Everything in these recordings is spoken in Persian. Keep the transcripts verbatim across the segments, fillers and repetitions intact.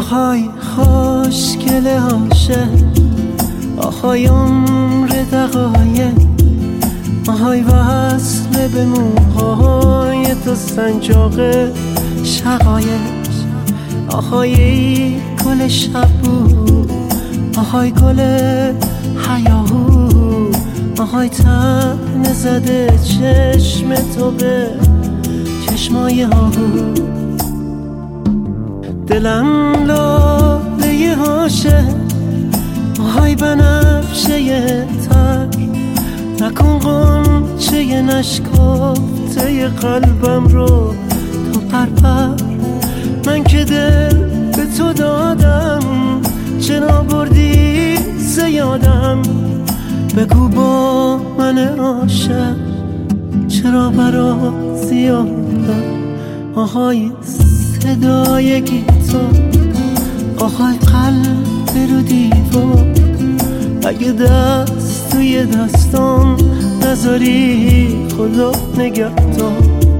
آهای خوشگل عاشق، آهای عمر دقایق، آهای وصل به موهای تو سنجاق شقایق، آهای ای گل شبو، آهای گل حیاهو، آهای تن زده چشم تو به چشمای آهو. دلم لاله عاشق، آهای بنفشه تر، نکن غنچه نشکافته قلبم رو تو پرپر. من که دل به تو دادم، چرا بردی زیادم؟ بگو با من عاشق چرا برات زیادم؟ آهای صدای گیتار، آهای قلب رو دیوار، اگه دست توی دستام نذاری خدا نگهدار.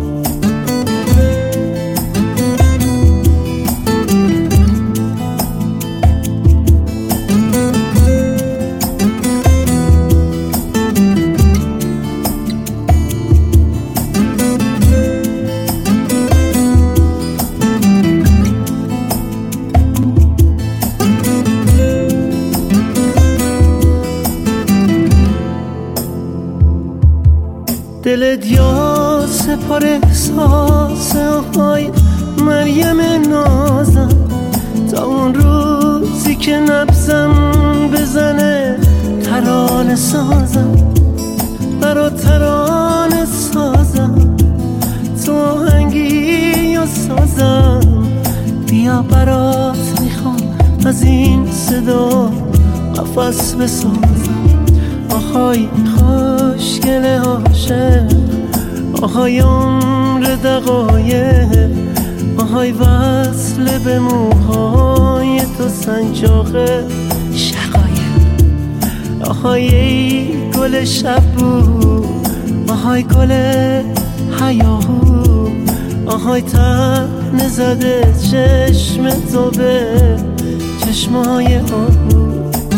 دلت یا سپار احساس، آهای مریم نازم، تا اون روزی که نبزم بزنه ترانه سازم، برا ترانه سازم، تو آهنگی یا سازم. بیا برات میخوام از این صدا قفس بسازم. آهای خوشگل عاشق، آهای عمر دقایق، آهای وصل به موهای تو سنجاق شقایق، آهای ای گل شبو، آهای گل حیاهو، آهای تن زده چشم تو به چشمای آهو.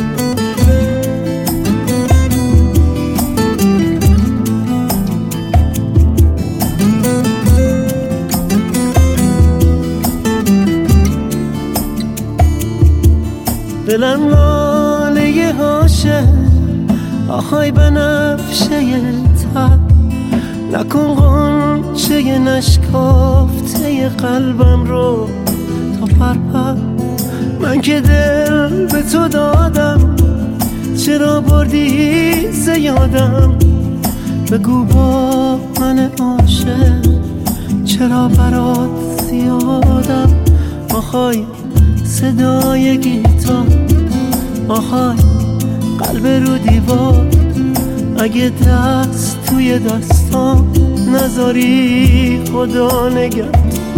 دلم لاله عاشق، آهای بنفشه تر، نکن غنچه نشکافته قلبم رو تا پرپر. من که دل به تو دادم، چرا بردی زیادم؟ بگو با من عاشق چرا برات زیادم؟ آهای صدای گیتار، آهای قلب رو دیوار، اگه دست توی دستام نذاری خدا نگهدار.